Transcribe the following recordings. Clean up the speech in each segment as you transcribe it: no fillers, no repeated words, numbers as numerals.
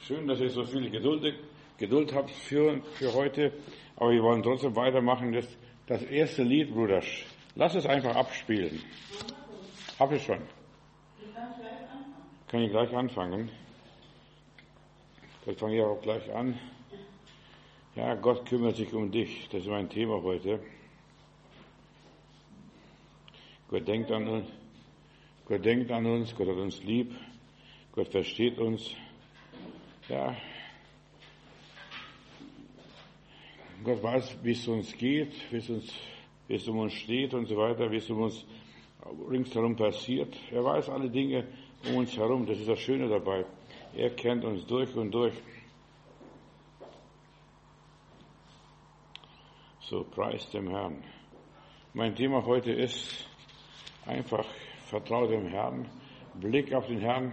Schön, dass ihr so viel Geduld habt für heute. Aber wir wollen trotzdem weitermachen. Das erste Lied, Bruder, lass es einfach abspielen. Hab ich schon. Kann ich gleich anfangen? Dann fange ich auch gleich an. Ja, Gott kümmert sich um dich. Das ist mein Thema heute. Gott denkt an uns. Gott denkt an uns. Gott hat uns lieb. Gott versteht uns. Ja. Gott weiß, wie es uns geht, wie es um uns steht und so weiter, wie es um uns ringsherum passiert. Er weiß alle Dinge um uns herum. Das ist das Schöne dabei. Er kennt uns durch und durch. So, preis dem Herrn. Mein Thema heute ist einfach, vertraue dem Herrn, Blick auf den Herrn,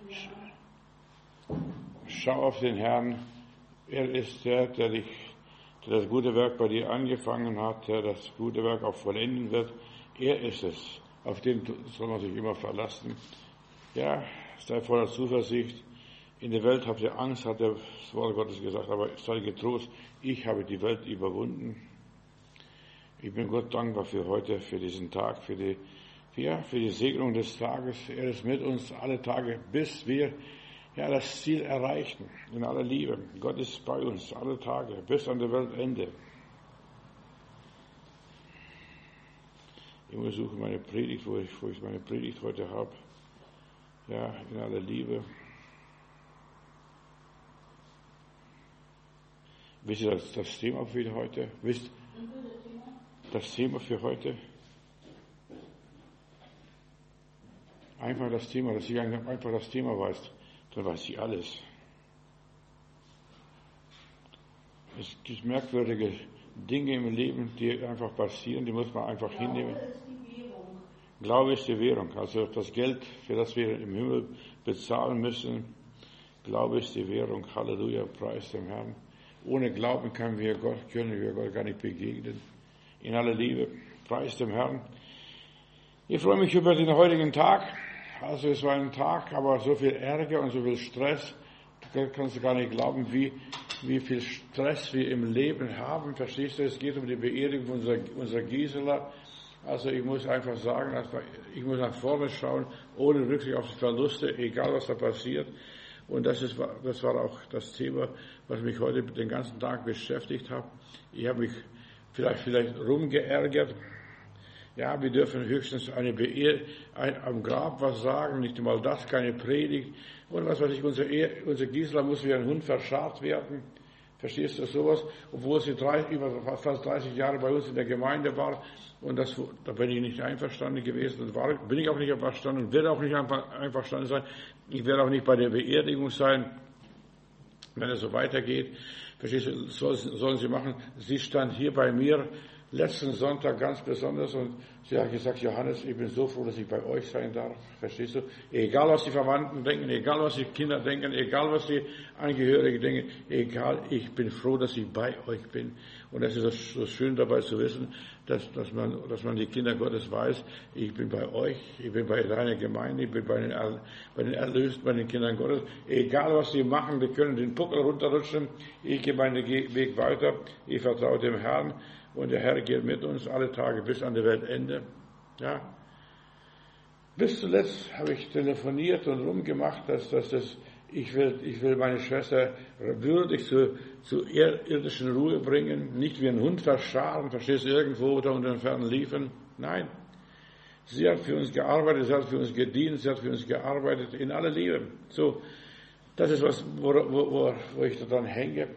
schau auf den Herrn. Er ist der das gute Werk bei dir angefangen hat, der das gute Werk auch vollenden wird. Er ist es. Auf den soll man sich immer verlassen. Ja, sei voller Zuversicht. In der Welt habt ihr Angst, hat das Wort Gottes gesagt, aber sei getrost, ich habe die Welt überwunden. Ich bin Gott dankbar für heute, für diesen Tag, für die Segnung des Tages. Er ist mit uns alle Tage, bis wir das Ziel erreichen, in aller Liebe. Gott ist bei uns alle Tage, bis an der Weltende. Ich suche meine Predigt, wo ich meine Predigt heute habe. Ja, in aller Liebe. Wisst ihr das Thema für heute? Wisst das Thema für heute? Einfach das Thema, dass ich einfach das Thema weiß. Dann weiß ich alles. Es gibt merkwürdige Dinge im Leben, die einfach passieren, die muss man einfach hinnehmen. Glaube ist die Währung. Also das Geld, für das wir im Himmel bezahlen müssen, Glaube ist die Währung. Halleluja, preis dem Herrn. Ohne Glauben können wir Gott gar nicht begegnen. In aller Liebe, preis dem Herrn. Ich freue mich über den heutigen Tag. Also es war ein Tag, aber so viel Ärger und so viel Stress. Du kannst gar nicht glauben, wie viel Stress wir im Leben haben. Verstehst du, es geht um die Beerdigung unserer Gisela. Also ich muss einfach sagen, ich muss nach vorne schauen, ohne Rücksicht auf die Verluste, egal was da passiert. Und das war auch das Thema, was mich heute den ganzen Tag beschäftigt hat. Ich habe mich vielleicht rumgeärgert. Ja, wir dürfen höchstens am Grab was sagen, nicht einmal das, keine Predigt. Und was weiß ich, unsere Gisela muss wie ein Hund verscharrt werden. Verstehst du sowas? Obwohl sie fast 30 Jahre bei uns in der Gemeinde war. Und da bin ich nicht einverstanden gewesen. Und bin ich auch nicht einverstanden und werde auch nicht einverstanden sein. Ich werde auch nicht bei der Beerdigung sein, wenn es so weitergeht. Verstehst du, sollen sie machen. Sie stand hier bei mir letzten Sonntag ganz besonders und sie hat gesagt, Johannes, ich bin so froh, dass ich bei euch sein darf. Verstehst du? Egal, was die Verwandten denken, egal, was die Kinder denken, egal, was die Angehörigen denken, egal, ich bin froh, dass ich bei euch bin. Und das ist so schön dabei zu wissen, dass man die Kinder Gottes weiß, ich bin bei euch, ich bin bei deiner Gemeinde, ich bin bei den Erlösten, bei den Kindern Gottes. Egal, was sie machen, die können den Puckel runterrutschen, ich gehe meinen Weg weiter, ich vertraue dem Herrn. Und der Herr geht mit uns alle Tage bis an der Weltende. Ja. Bis zuletzt habe ich telefoniert und rumgemacht, ich will meine Schwester würdig zur irdischen Ruhe bringen, nicht wie ein Hund verscharren, verstehst du, irgendwo da unter den Fernen liefen. Nein. Sie hat für uns gearbeitet, sie hat für uns gedient, sie hat für uns gearbeitet, in aller Liebe. So, das ist was, wo ich daran hänge.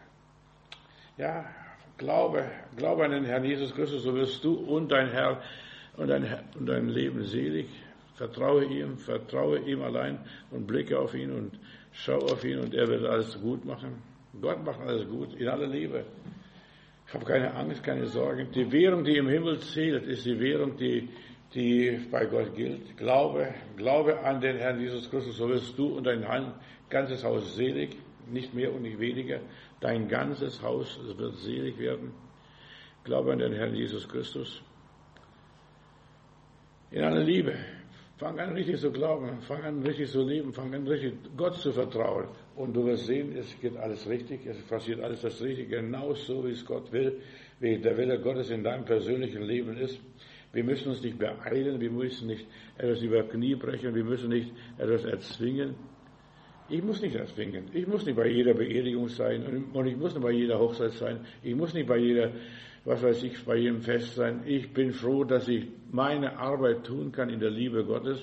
Ja. Glaube an den Herrn Jesus Christus, so wirst du und dein Herr und dein Leben selig. Vertraue ihm allein und blicke auf ihn und schau auf ihn und er wird alles gut machen. Gott macht alles gut, in aller Liebe. Ich habe keine Angst, keine Sorgen. Die Währung, die im Himmel zählt, ist die Währung, die bei Gott gilt. Glaube an den Herrn Jesus Christus, so wirst du und dein ganzes Haus selig. Nicht mehr und nicht weniger. Dein ganzes Haus wird selig werden. Glaube an den Herrn Jesus Christus. In aller Liebe. Fang an, richtig zu glauben, fang an, richtig zu leben, fang an, richtig Gott zu vertrauen. Und du wirst sehen, es geht alles richtig, es passiert alles das Richtige, genau so, wie es Gott will, wie der Wille Gottes in deinem persönlichen Leben ist. Wir müssen uns nicht beeilen, wir müssen nicht etwas über Knie brechen, wir müssen nicht etwas erzwingen. Ich muss nicht erzwingen. Ich muss nicht bei jeder Beerdigung sein und ich muss nicht bei jeder Hochzeit sein. Ich muss nicht bei jeder, was weiß ich, bei jedem Fest sein. Ich bin froh, dass ich meine Arbeit tun kann in der Liebe Gottes.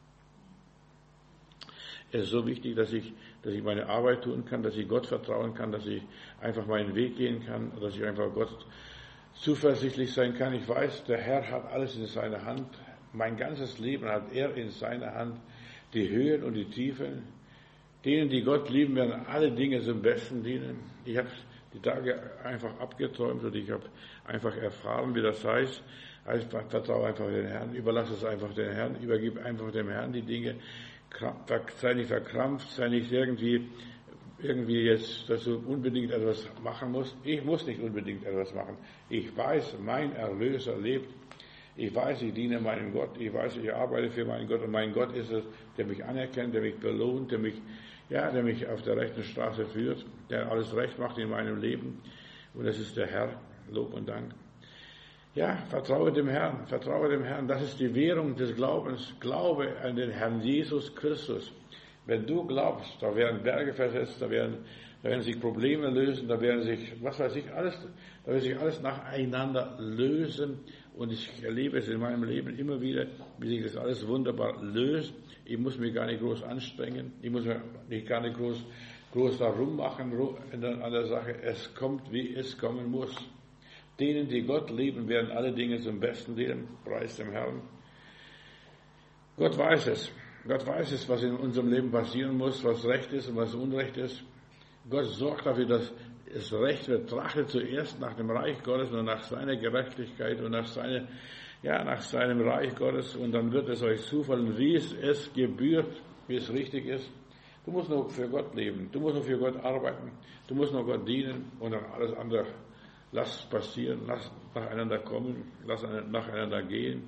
Es ist so wichtig, dass ich meine Arbeit tun kann, dass ich Gott vertrauen kann, dass ich einfach meinen Weg gehen kann, dass ich einfach Gott zuversichtlich sein kann. Ich weiß, der Herr hat alles in seiner Hand. Mein ganzes Leben hat er in seiner Hand. Die Höhen und die Tiefen. Denen, die Gott lieben, werden alle Dinge zum Besten dienen. Ich habe die Tage einfach abgeträumt und ich habe einfach erfahren, wie das heißt. Vertraue einfach den Herrn, überlasse es einfach den Herrn, übergib einfach dem Herrn die Dinge. Sei nicht verkrampft, sei nicht irgendwie jetzt, dass du unbedingt etwas machen musst. Ich muss nicht unbedingt etwas machen. Ich weiß, mein Erlöser lebt. Ich weiß, ich diene meinem Gott. Ich weiß, ich arbeite für meinen Gott. Und mein Gott ist es, der mich anerkennt, der mich belohnt, der mich auf der rechten Straße führt, der alles recht macht in meinem Leben. Und das ist der Herr. Lob und Dank. Ja, vertraue dem Herrn, vertraue dem Herrn. Das ist die Währung des Glaubens. Glaube an den Herrn Jesus Christus. Wenn du glaubst, da werden Berge versetzt, da werden sich Probleme lösen, da werden sich, was weiß ich, da wird sich alles nacheinander lösen. Und ich erlebe es in meinem Leben immer wieder, wie sich das alles wunderbar löst. Ich muss mich gar nicht groß anstrengen. Ich muss mich gar nicht groß darum machen an der Sache. Es kommt, wie es kommen muss. Denen, die Gott lieben, werden alle Dinge zum Besten dienen. Preis dem Herrn. Gott weiß es. Gott weiß es, was in unserem Leben passieren muss, was Recht ist und was Unrecht ist. Gott sorgt dafür, dass es Recht wird. Trachte zuerst nach dem Reich Gottes und nach seiner Gerechtigkeit und nach seinem Reich Gottes, und dann wird es euch zufallen, wie es gebührt, wie es richtig ist. Du musst nur für Gott leben, du musst nur für Gott arbeiten, du musst nur Gott dienen, und dann alles andere lass es passieren, lass nacheinander kommen, lass nacheinander gehen.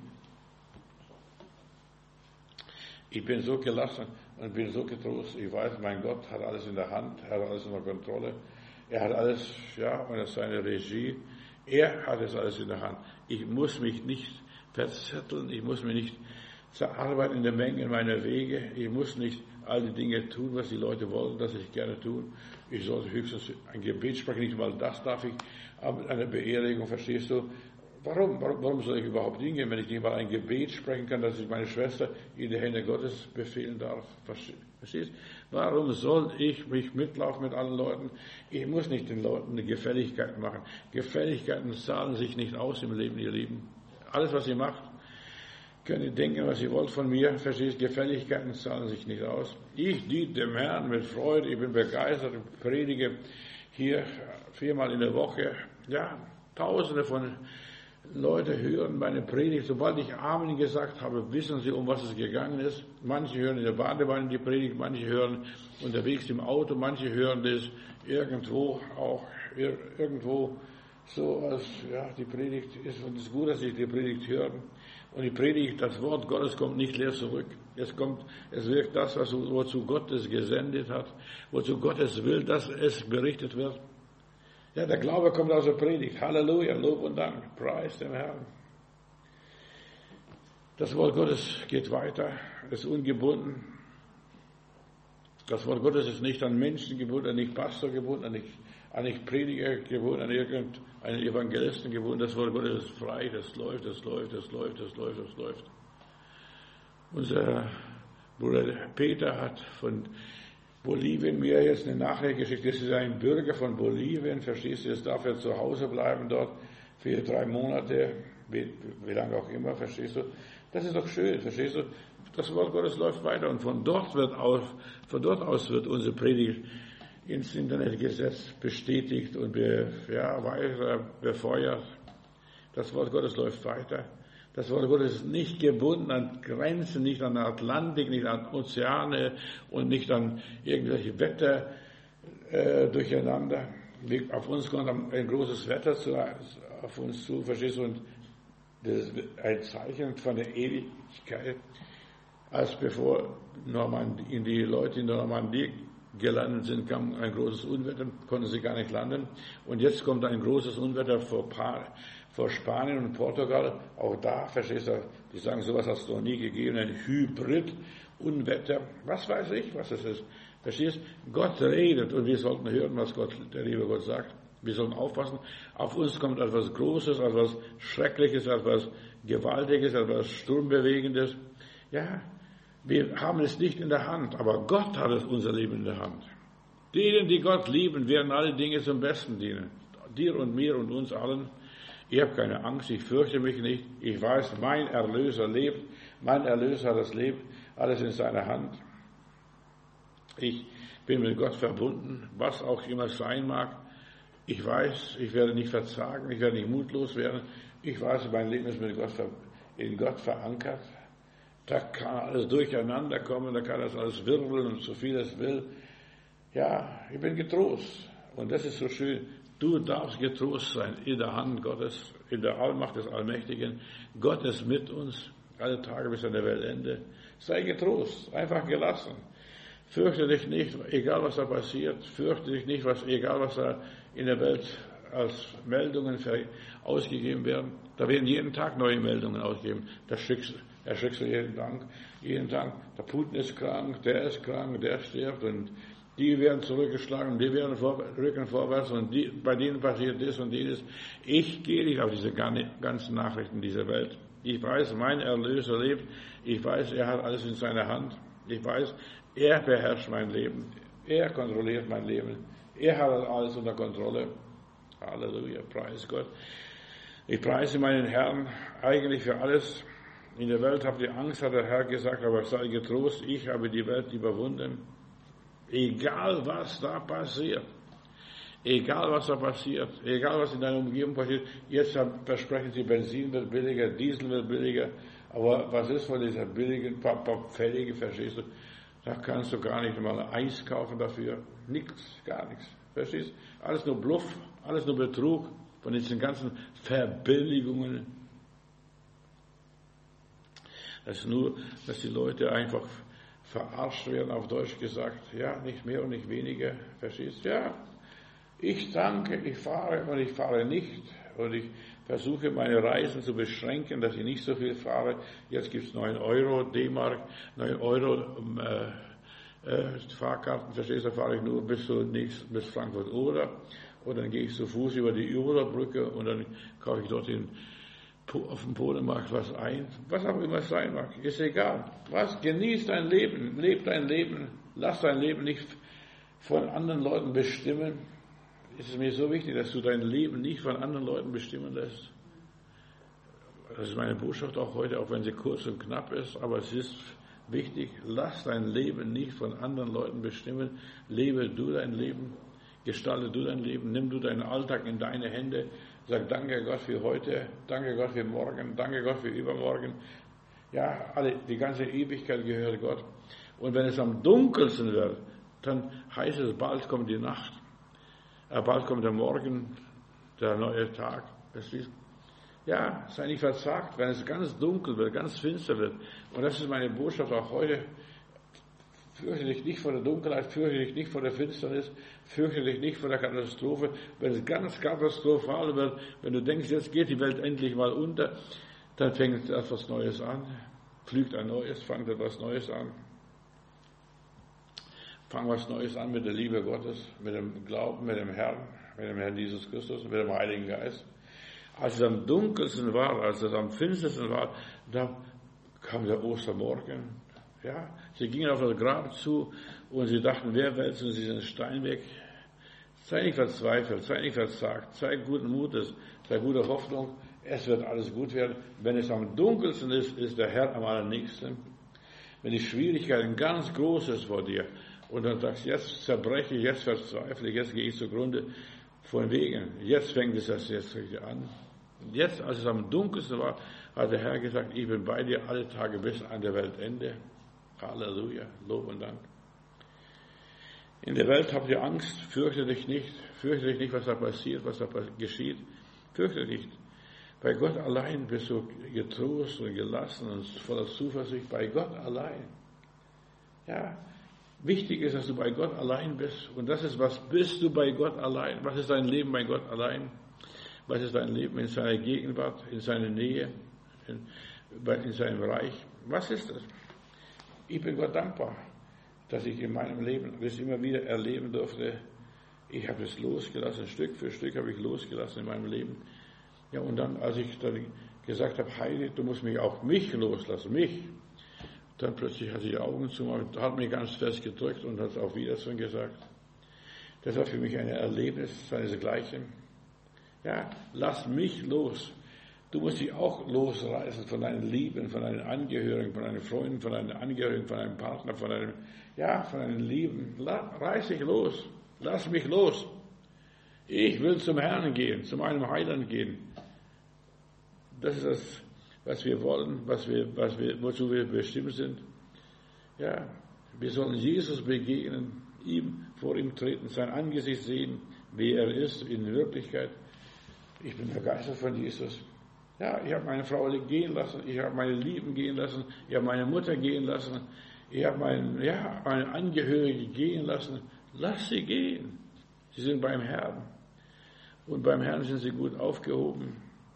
Ich bin so gelassen und bin so getrost. Ich weiß, mein Gott hat alles in der Hand, er hat alles unter Kontrolle. Er hat alles, unter seiner Regie. Er hat es alles in der Hand. Ich muss mich nicht verzetteln, ich muss mich nicht zerarbeiten in der Menge meiner Wege. Ich muss nicht all die Dinge tun, was die Leute wollen, dass ich gerne tun. Ich sollte höchstens ein Gebet sprechen, nicht mal das darf ich, aber einer Beerdigung, verstehst du? Warum soll ich überhaupt hingehen, wenn ich nicht mal ein Gebet sprechen kann, dass ich meine Schwester in die Hände Gottes befehlen darf? Verstehst? Warum soll ich mich mitlaufen mit allen Leuten? Ich muss nicht den Leuten eine Gefälligkeit machen. Gefälligkeiten zahlen sich nicht aus im Leben, ihr Lieben. Alles, was ihr macht, könnt ihr denken, was ihr wollt von mir. Verstehst? Gefälligkeiten zahlen sich nicht aus. Ich diene dem Herrn mit Freude. Ich bin begeistert. Ich predige hier 4-mal in der Woche. Ja, Tausende von Leute hören meine Predigt. Sobald ich Amen gesagt habe, wissen sie, um was es gegangen ist. Manche hören in der Badewanne die Predigt, manche hören unterwegs im Auto, manche hören das irgendwo so, als die Predigt ist. Und es ist gut, dass sie die Predigt hören. Und die Predigt, das Wort Gottes kommt nicht leer zurück. Es wirkt das, wozu Gott es gesendet hat, wozu Gott es will, dass es berichtet wird. Ja, der Glaube kommt aus der Predigt. Halleluja, Lob und Dank. Preis dem Herrn. Das Wort Gottes geht weiter, ist ungebunden. Das Wort Gottes ist nicht an Menschen gebunden, nicht Pastor gebunden, nicht Prediger gebunden, an irgendeinen Evangelisten gebunden. Das Wort Gottes ist frei, das läuft. Unser Bruder Peter hat von Bolivien mir jetzt eine Nachricht geschickt. Das ist ein Bürger von Bolivien, verstehst du, jetzt darf er zu Hause bleiben dort für 3 Monate, wie lange auch immer, verstehst du. Das ist doch schön, verstehst du. Das Wort Gottes läuft weiter, und von dort aus wird unsere Predigt ins Internet gesetzt, bestätigt und weiter befeuert. Das Wort Gottes läuft weiter. Das Wort Gottes ist nicht gebunden an Grenzen, nicht an den Atlantik, nicht an Ozeane und nicht an irgendwelche Wetter durcheinander. Auf uns kommt ein großes Wetter auf uns zu, verstehst du? Und das ist ein Zeichen von der Ewigkeit. als bevor die Leute in der Normandie gelandet sind, kam ein großes Unwetter, konnten sie gar nicht landen. Und jetzt kommt ein großes Unwetter vor Spanien und Portugal. Auch da, verstehst du, die sagen, sowas hat es noch nie gegeben, ein Hybrid-Unwetter. Was weiß ich, was es ist. Verstehst du? Gott redet und wir sollten hören, was der liebe Gott sagt. Wir sollen aufpassen. Auf uns kommt etwas Großes, etwas Schreckliches, etwas Gewaltiges, etwas Sturmbewegendes. Ja, wir haben es nicht in der Hand, aber Gott hat es unser Leben in der Hand. Denen, die Gott lieben, werden alle Dinge zum Besten dienen. Dir und mir und uns allen. Ich habe keine Angst, ich fürchte mich nicht. Ich weiß, mein Erlöser lebt. Mein Erlöser hat das Leben, alles in seiner Hand. Ich bin mit Gott verbunden, was auch immer sein mag. Ich weiß, ich werde nicht verzagen, ich werde nicht mutlos werden. Ich weiß, mein Leben ist in Gott verankert. Da kann alles durcheinander kommen, da kann das alles wirbeln und so viel es will. Ja, ich bin getrost. Und das ist so schön. Du darfst getrost sein in der Hand Gottes, in der Allmacht des Allmächtigen. Gott ist mit uns alle Tage bis an der Weltende. Sei getrost, einfach gelassen. Fürchte dich nicht, egal was da passiert. Fürchte dich nicht, egal was da in der Welt als Meldungen ausgegeben werden. Da werden jeden Tag neue Meldungen ausgegeben. Erschrickst du jeden Tag. Der Putin ist krank, der stirbt und die werden zurückgeschlagen, die werden rücken vorwärts und bei denen passiert das und jenes. Ich gehe nicht auf diese ganzen Nachrichten dieser Welt. Ich weiß, mein Erlöser lebt. Ich weiß, er hat alles in seiner Hand. Ich weiß, er beherrscht mein Leben. Er kontrolliert mein Leben. Er hat alles unter Kontrolle. Halleluja, preis Gott. Ich preise meinen Herrn eigentlich für alles. In der Welt habt ihr Angst, hat der Herr gesagt, aber sei getrost, ich habe die Welt überwunden. Egal was da passiert, egal was in deiner Umgebung passiert, jetzt versprechen sie, Benzin wird billiger, Diesel wird billiger, aber was ist von dieser billigen, Pfällige, verstehst du? Da kannst du gar nicht mal Eis kaufen dafür, nichts, gar nichts, verstehst du? Alles nur Bluff, alles nur Betrug von diesen ganzen Verbilligungen. Das ist nur, dass die Leute einfach verarscht werden, auf Deutsch gesagt. Ja, nicht mehr und nicht weniger. Verstehst du? Ja, ich tanke, ich fahre und ich fahre nicht. Und ich versuche meine Reisen zu beschränken, dass ich nicht so viel fahre. Jetzt gibt es 9 Euro D-Mark, 9 Euro Fahrkarten. Verstehst du? Da fahre ich nur bis Frankfurt oder. Und dann gehe ich zu Fuß über die Überbrücke und dann kaufe ich dort auf dem Polenmarkt was ein, was auch immer es sein mag, ist egal. Genieß dein Leben, leb dein Leben, lass dein Leben nicht von anderen Leuten bestimmen. Es ist mir so wichtig, dass du dein Leben nicht von anderen Leuten bestimmen lässt. Das ist meine Botschaft auch heute, auch wenn sie kurz und knapp ist, aber es ist wichtig, lass dein Leben nicht von anderen Leuten bestimmen, lebe du dein Leben, gestalte du dein Leben, nimm du deinen Alltag in deine Hände. Sag danke Gott für heute, danke Gott für morgen, danke Gott für übermorgen. Ja, die ganze Ewigkeit gehört Gott. Und wenn es am dunkelsten wird, dann heißt es, bald kommt die Nacht. Bald kommt der Morgen, der neue Tag. Ja, sei nicht verzagt, wenn es ganz dunkel wird, ganz finster wird. Und das ist meine Botschaft auch heute. Fürchte dich nicht vor der Dunkelheit, fürchte dich nicht vor der Finsternis, fürchte dich nicht vor der Katastrophe. Wenn es ganz katastrophal wird, wenn du denkst, jetzt geht die Welt endlich mal unter, dann fängt etwas Neues an, fängt etwas Neues an. Fang was Neues an mit der Liebe Gottes, mit dem Glauben, mit dem Herrn Jesus Christus, mit dem Heiligen Geist. Als es am dunkelsten war, als es am finstersten war, da kam der Ostermorgen. Ja, sie gingen auf das Grab zu und sie dachten, wer wälzt uns diesen Stein weg? Sei nicht verzweifelt, sei nicht verzagt, sei guten Mutes, sei guter Hoffnung, es wird alles gut werden. Wenn es am dunkelsten ist, ist der Herr am allernächsten. Wenn die Schwierigkeiten ganz groß ist vor dir und dann sagst, jetzt zerbreche ich, jetzt verzweifle ich, jetzt gehe ich zugrunde, von wegen, jetzt fängt es erst jetzt richtig an. Jetzt, als es am dunkelsten war, hat der Herr gesagt, ich bin bei dir alle Tage bis an der Weltende. Halleluja, Lob und Dank. In der Welt habt ihr Angst, fürchte dich nicht, was da passiert, was da geschieht. Fürchte dich nicht. Bei Gott allein bist du getrost und gelassen und voller Zuversicht. Bei Gott allein. Ja, wichtig ist, dass du bei Gott allein bist. Und das ist, was bist du bei Gott allein? Was ist dein Leben bei Gott allein? Was ist dein Leben in seiner Gegenwart, in seiner Nähe, in seinem Reich? Was ist das? Ich bin Gott dankbar, dass ich in meinem Leben das immer wieder erleben durfte. Ich habe es losgelassen, Stück für Stück habe ich losgelassen in meinem Leben. Ja, und dann, als ich dann gesagt habe, Heidi, du musst mich loslassen, mich. Dann plötzlich hatte ich die Augen zugemacht, hat mich ganz fest gedrückt und hat auf Wiedersehen gesagt. Das war für mich ein Erlebnis seinesgleichen. Ja, lass mich los. Du musst dich auch losreißen von deinen Lieben, von deinen Angehörigen, von deinen Freunden, von deinen Angehörigen, von deinem Partner, von deinen Lieben. Reiß dich los. Lass mich los. Ich will zum Herrn gehen, zu meinem Heiland gehen. Das ist das, was wir wollen, wozu wir bestimmt sind. Ja, wir sollen Jesus begegnen, vor ihm treten, sein Angesicht sehen, wie er ist in Wirklichkeit. Ich bin begeistert von Jesus. Ja, ich habe meine Frau gehen lassen, ich habe meine Lieben gehen lassen, ich habe meine Mutter gehen lassen, ich habe meine Angehörigen gehen lassen. Lass sie gehen. Sie sind beim Herrn. Und beim Herrn sind sie gut aufgehoben.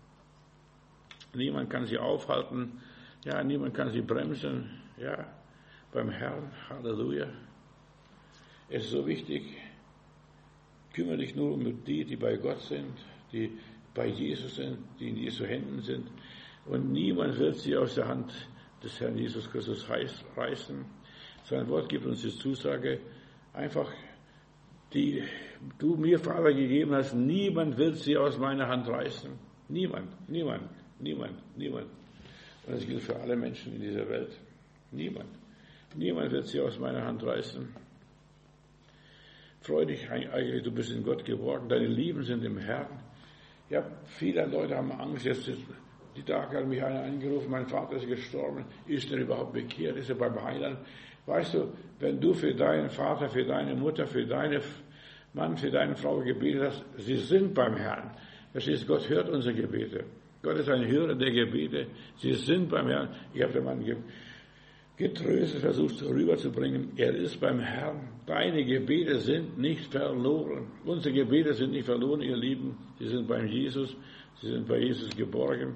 Niemand kann sie aufhalten. Ja, niemand kann sie bremsen. Ja, beim Herrn. Halleluja. Es ist so wichtig. Kümmere dich nur um die bei Gott sind, die bei Jesus sind, die in Jesu Händen sind. Und niemand wird sie aus der Hand des Herrn Jesus Christus reißen. Sein Wort gibt uns die Zusage, einfach, die du mir, Vater, gegeben hast, niemand wird sie aus meiner Hand reißen. Niemand. Und das gilt für alle Menschen in dieser Welt. Niemand wird sie aus meiner Hand reißen. Freu dich eigentlich, du bist in Gott geborgen, deine Lieben sind im Herrn. Ja, viele Leute haben Angst. Jetzt, die Tage hat mich einer angerufen, mein Vater ist gestorben. Ist er überhaupt bekehrt? Ist er beim Heiland? Weißt du, wenn du für deinen Vater, für deine Mutter, für deinen Mann, für deine Frau gebetet hast, sie sind beim Herrn. Verstehst du, Gott hört unsere Gebete. Gott ist ein Hörer der Gebete. Sie sind beim Herrn. Ich habe den Mann getröstet, versucht rüberzubringen. Er ist beim Herrn. Deine Gebete sind nicht verloren. Unsere Gebete sind nicht verloren, ihr Lieben. Sie sind beim Jesus. Sie sind bei Jesus geborgen.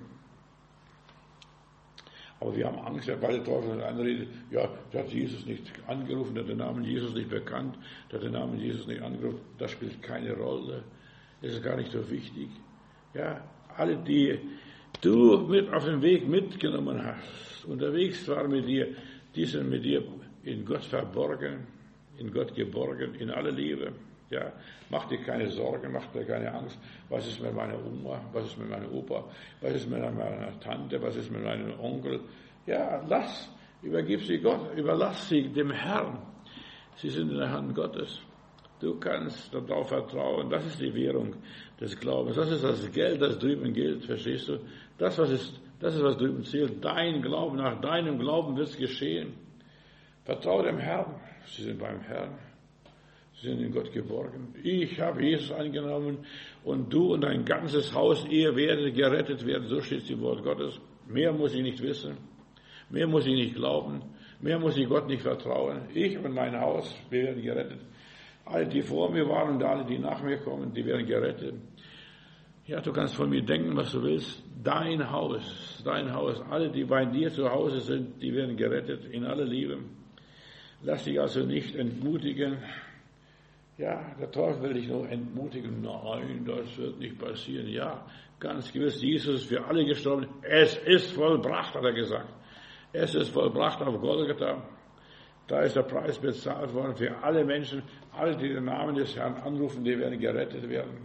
Aber wir haben Angst, weil der Teufel anredet, ja, der hat Jesus nicht angerufen, der hat den Namen Jesus nicht bekannt, der hat den Namen Jesus nicht angerufen. Das spielt keine Rolle. Das ist gar nicht so wichtig. Ja, alle, die du mit auf den Weg mitgenommen hast, unterwegs waren mit dir, die sind mit dir in Gott verborgen, in Gott geborgen, in aller Liebe. Ja, mach dir keine Sorgen, mach dir keine Angst. Was ist mit meiner Oma? Was ist mit meinem Opa? Was ist mit meiner Tante? Was ist mit meinem Onkel? Ja, übergib sie Gott, überlass sie dem Herrn. Sie sind in der Hand Gottes. Du kannst darauf vertrauen. Das ist die Währung des Glaubens. Das ist das Geld, das drüben gilt. Verstehst du? Das ist, was drüben zählt. Dein Glauben, nach deinem Glauben wird es geschehen. Vertraue dem Herrn. Sie sind beim Herrn. Sie sind in Gott geborgen. Ich habe Jesus angenommen und du und dein ganzes Haus, ihr werdet gerettet werden. So steht es im Wort Gottes. Mehr muss ich nicht wissen. Mehr muss ich nicht glauben. Mehr muss ich Gott nicht vertrauen. Ich und mein Haus, wir werden gerettet. Alle, die vor mir waren und alle, die nach mir kommen, die werden gerettet. Ja, du kannst von mir denken, was du willst. Dein Haus, alle, die bei dir zu Hause sind, die werden gerettet in aller Liebe. Lass dich also nicht entmutigen. Ja, der Teufel will dich nur entmutigen. Nein, das wird nicht passieren. Ja, ganz gewiss, Jesus ist für alle gestorben. Es ist vollbracht, hat er gesagt. Es ist vollbracht auf Golgatha. Da ist der Preis bezahlt worden für alle Menschen. Alle, die den Namen des Herrn anrufen, die werden gerettet werden.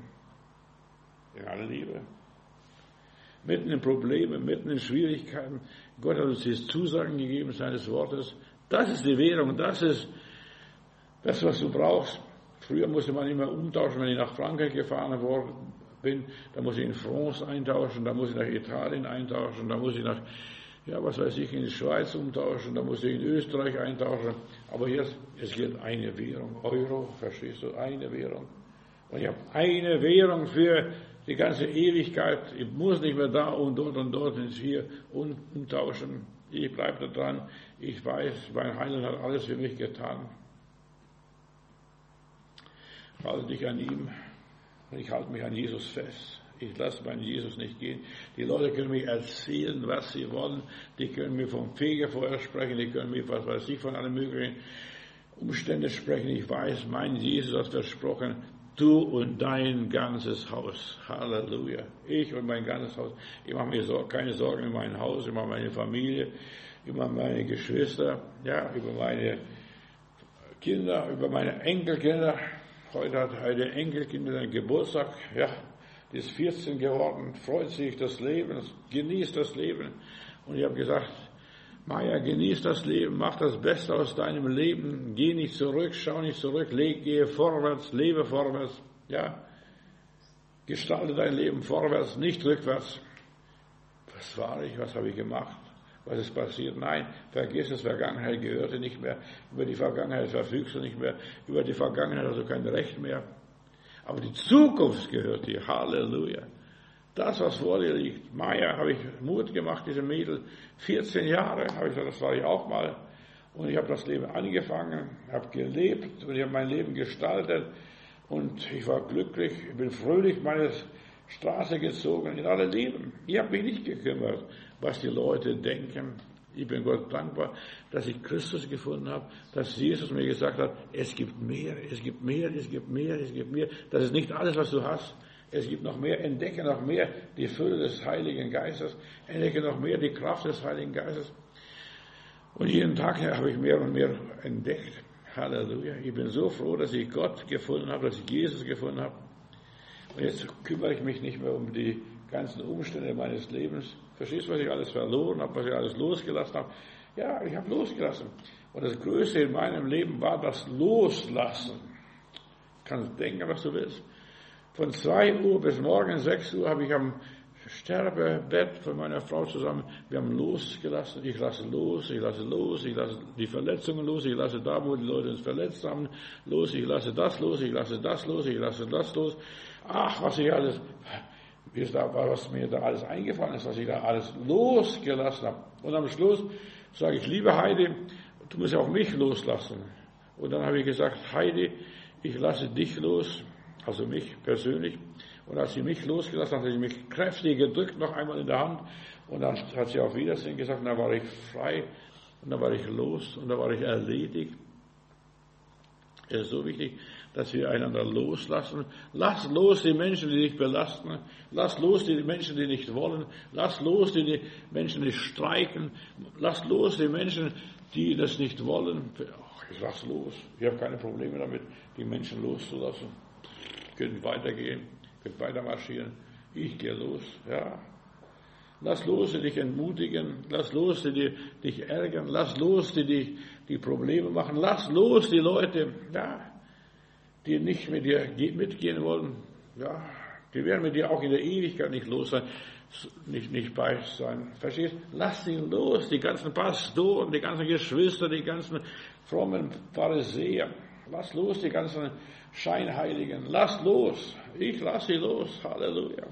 In aller Liebe. Mitten in Problemen, mitten in Schwierigkeiten. Gott hat uns die Zusagen gegeben seines Wortes. Das ist die Währung. Das ist das, was du brauchst. Früher musste man immer umtauschen, wenn ich nach Frankreich gefahren bin, da muss ich in France eintauschen, da muss ich nach Italien eintauschen, da muss ich nach, in die Schweiz umtauschen, da muss ich in Österreich eintauschen. Aber jetzt, es gilt eine Währung, Euro, verstehst du, eine Währung. Und ich habe eine Währung für Die ganze Ewigkeit, ich muss nicht mehr da und dort und hier umtauschen. Ich bleibe da dran. Ich weiß, mein Heiland hat alles für mich getan. Halte dich an ihm und ich halte mich an Jesus fest. Ich lasse meinen Jesus nicht gehen. Die Leute können mir erzählen, was sie wollen. Die können mir vom Fegefeuer sprechen. Die können mir, was weiß ich, von allen möglichen Umständen sprechen. Ich weiß, mein Jesus hat versprochen, du und dein ganzes Haus. Halleluja. Ich und mein ganzes Haus. Ich mache mir keine Sorgen um mein Haus, über meine Familie, über meine Geschwister, ja, über meine Kinder, über meine Enkelkinder. Heute hat eine Enkelkind einen Geburtstag, ja. Die ist 14 geworden, freut sich das Leben, genießt das Leben. Und ich habe gesagt, Maja, genieß das Leben, mach das Beste aus deinem Leben, geh nicht zurück, schau nicht zurück, gehe vorwärts, lebe vorwärts, ja. Gestalte dein Leben vorwärts, nicht rückwärts. Was war ich, was habe ich gemacht, was ist passiert? Nein, vergiss es, Vergangenheit gehörte nicht mehr. Über die Vergangenheit verfügst du nicht mehr, über die Vergangenheit hast du kein Recht mehr. Aber die Zukunft gehört dir. Halleluja. Das, was vor dir liegt. Maja, habe ich Mut gemacht, diese Mädel. 14 Jahre, habe ich gesagt, das war ich auch mal. Und ich habe das Leben angefangen, habe gelebt und ich habe mein Leben gestaltet. Und ich war glücklich, ich bin fröhlich meine Straße gezogen in alle Leben. Ich habe mich nicht gekümmert, was die Leute denken. Ich bin Gott dankbar, dass ich Christus gefunden habe, dass Jesus mir gesagt hat, es gibt mehr, es gibt mehr, es gibt mehr, es gibt mehr. Das ist nicht alles, was du hast. Es gibt noch mehr. Entdecke noch mehr die Fülle des Heiligen Geistes. Entdecke noch mehr die Kraft des Heiligen Geistes. Und jeden Tag habe ich mehr und mehr entdeckt. Halleluja. Ich bin so froh, dass ich Gott gefunden habe, dass ich Jesus gefunden habe. Und jetzt kümmere ich mich nicht mehr um die ganzen Umstände meines Lebens. Verstehst du, was ich alles verloren habe, was ich alles losgelassen habe? Ja, ich habe losgelassen. Und das Größte in meinem Leben war das Loslassen. Du kannst denken, was du willst. Von 2 Uhr bis morgen 6 Uhr habe ich am Sterbebett von meiner Frau zusammen, wir haben losgelassen. Ich lasse los, ich lasse los, ich lasse die Verletzungen los, ich lasse da, wo die Leute uns verletzt haben, los, ich lasse das los, ich lasse das los, ich lasse das los. Ach, was ich alles... was mir da alles eingefallen ist, was ich da alles losgelassen habe. Und am Schluss sage ich, liebe Heidi, du musst ja auch mich loslassen. Und dann habe ich gesagt, Heidi, ich lasse dich los, also mich persönlich. Und als sie mich losgelassen hat, hat sie mich kräftig gedrückt, noch einmal in der Hand. Und dann hat sie auf Wiedersehen gesagt, und dann war ich frei, und dann war ich los, und dann war ich erledigt. Es ist so wichtig, dass wir einander loslassen. Lass los die Menschen, die dich belasten. Lass los die Menschen, die nicht wollen. Lass los die Menschen, die streiken. Lass los die Menschen, die das nicht wollen. Ach, ich lass los. Ich habe keine Probleme damit, die Menschen loszulassen. Können weitergehen, können weiter marschieren. Ich gehe los. Ja. Lass los, die dich entmutigen. Lass los, die dich ärgern. Lass los, die Probleme machen. Lass los die Leute, ja, die nicht mit dir mitgehen wollen. Ja, die werden mit dir auch in der Ewigkeit nicht los sein, nicht bei sein. Verstehst? Lass sie los, die ganzen Pastoren, die ganzen Geschwister, die ganzen frommen Pharisäer. Lass los, die ganzen Scheinheiligen. Lass los. Ich lass sie los. Halleluja.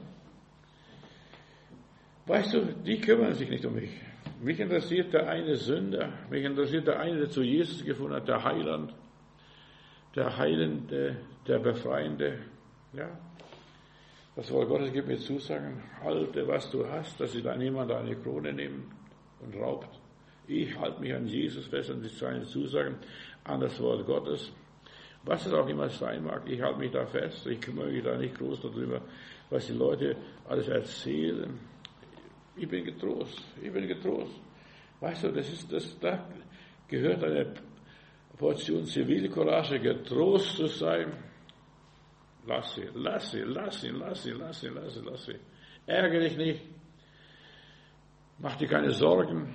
Weißt du, die kümmern sich nicht um mich. Mich interessiert der eine Sünder. Mich interessiert der eine, der zu Jesus gefunden hat, der Heiland, der Heilende, der Befreiende. Ja. Das Wort Gottes gibt mir Zusagen, halte, was du hast, dass sie da niemand eine Krone nimmt und raubt. Ich halte mich an Jesus fest, an seine Zusagen, an das Wort Gottes. Was es auch immer sein mag, ich halte mich da fest. Ich kümmere mich da nicht groß darüber, was die Leute alles erzählen. Ich bin getrost. Ich bin getrost. Weißt du, da gehört eine Portion Zivilcourage, getrost zu sein. Lass sie. Ärgere dich nicht. Mach dir keine Sorgen.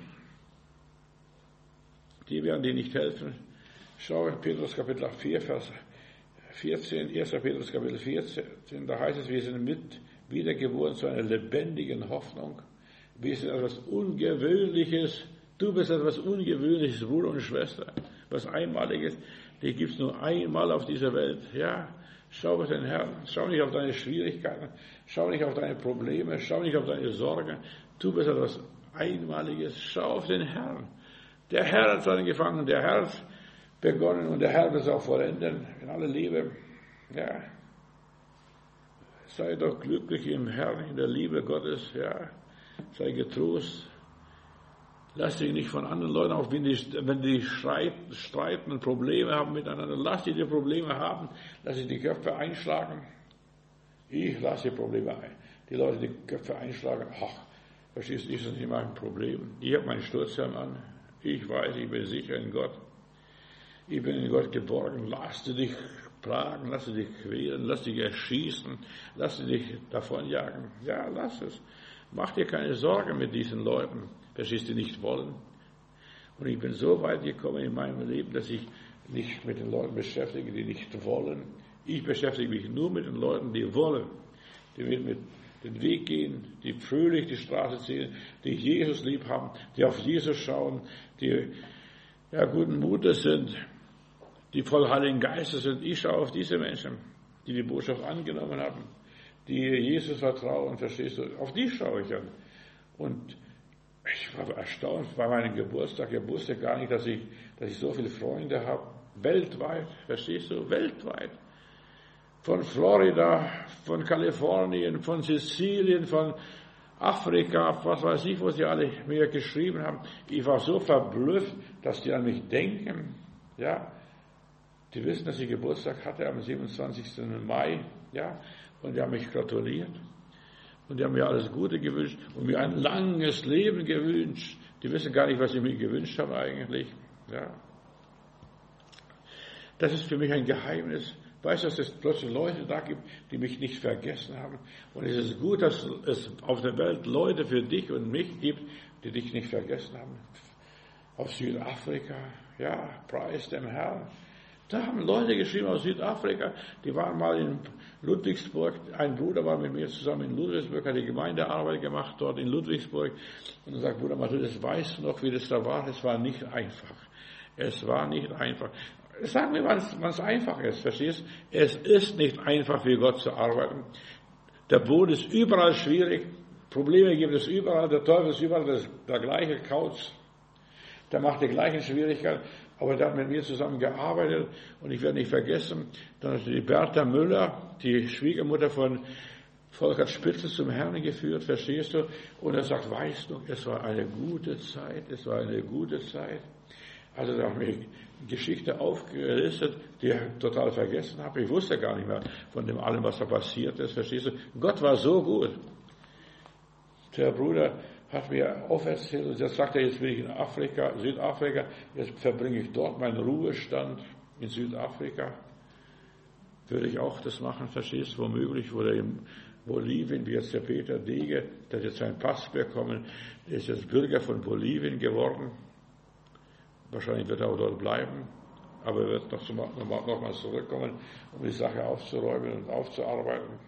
Die werden dir nicht helfen. Schau in Petrus Kapitel 4, Vers 14, 1. Petrus Kapitel 14, da heißt es, wir sind wiedergeboren zu einer lebendigen Hoffnung. Wir sind etwas Ungewöhnliches. Du bist etwas Ungewöhnliches, Bruder und Schwester. Was Einmaliges, die gibt es nur einmal auf dieser Welt. Ja, Schau auf den Herrn. Schau nicht auf deine Schwierigkeiten. Schau nicht auf deine Probleme. Schau nicht auf deine Sorgen. Tu besser etwas Einmaliges. Schau auf den Herrn. Der Herr hat es angefangen. Der Herr hat begonnen und der Herr wird es auch vollenden. In aller Liebe. Ja. Sei doch glücklich im Herrn, in der Liebe Gottes. Ja. Sei getrost. Lass dich nicht von anderen Leuten auf, wenn die streiten und Probleme haben miteinander. Lass die Probleme haben. Lass sie die Köpfe einschlagen. Ich lasse die Probleme ein. Die Leute die Köpfe einschlagen. Ach, verstehst du, ist das nicht mein Problem. Ich habe meinen Sturzhelm an. Ich weiß, ich bin sicher in Gott. Ich bin in Gott geborgen. Lass dich plagen, lass dich quälen, lass dich erschießen, lass dich davonjagen. Ja, lass es. Mach dir keine Sorgen mit diesen Leuten. Verstehst du, die nicht wollen. Und ich bin so weit gekommen in meinem Leben, dass ich nicht mit den Leuten beschäftige, die nicht wollen. Ich beschäftige mich nur mit den Leuten, die wollen, die mit den Weg gehen, die fröhlich die Straße ziehen, die Jesus lieb haben, die auf Jesus schauen, die guten Mutes sind, die voll Heiligen Geistes sind. Ich schaue auf diese Menschen, die die Botschaft angenommen haben, die Jesus vertrauen, verstehst du? Auf die schaue ich an. Und ich war erstaunt bei meinem Geburtstag. Ich wusste gar nicht, dass ich so viele Freunde habe. Weltweit, verstehst du? Weltweit. Von Florida, von Kalifornien, von Sizilien, von Afrika, was weiß ich, wo sie alle mir geschrieben haben. Ich war so verblüfft, dass die an mich denken. Ja, die wissen, dass ich Geburtstag hatte am 27. Mai. Ja, und die haben mich gratuliert. Und die haben mir alles Gute gewünscht und mir ein langes Leben gewünscht. Die wissen gar nicht, was sie mir gewünscht haben eigentlich. Ja. Das ist für mich ein Geheimnis. Weißt du, dass es plötzlich Leute da gibt, die mich nicht vergessen haben. Und es ist gut, dass es auf der Welt Leute für dich und mich gibt, die dich nicht vergessen haben. Auf Südafrika, ja, preis dem Herrn. Da haben Leute geschrieben aus Südafrika, die waren mal in Ludwigsburg, ein Bruder war mit mir zusammen in Ludwigsburg, hat die Gemeindearbeit gemacht dort in Ludwigsburg und er sagt, Bruder Matthäus, weißt du noch, wie das da war? Es war nicht einfach. Es war nicht einfach. Sag mir, was einfach ist, verstehst du? Es ist nicht einfach, für Gott zu arbeiten. Der Boden ist überall schwierig, Probleme gibt es überall, der Teufel ist überall der gleiche Kauz, der macht die gleichen Schwierigkeiten. Aber der hat mit mir zusammen gearbeitet und ich werde nicht vergessen, dann hat die Bertha Müller, die Schwiegermutter von Volker Spitzel, zum Herrn geführt, verstehst du? Und er sagt, weißt du, es war eine gute Zeit, es war eine gute Zeit. Also da habe ich eine Geschichte aufgelistet, die ich total vergessen habe. Ich wusste gar nicht mehr von dem allem, was da passiert ist, verstehst du? Gott war so gut. Der Bruder hat mir auferzählt, und jetzt sagt er, jetzt bin ich in Südafrika, jetzt verbringe ich dort meinen Ruhestand in Südafrika. Würde ich auch das machen, verstehst du, womöglich, oder in Bolivien, wie jetzt der Peter Dege, der hat jetzt seinen Pass bekommen, der ist jetzt Bürger von Bolivien geworden. Wahrscheinlich wird er auch dort bleiben, aber er wird noch mal zurückkommen, um die Sache aufzuräumen und aufzuarbeiten.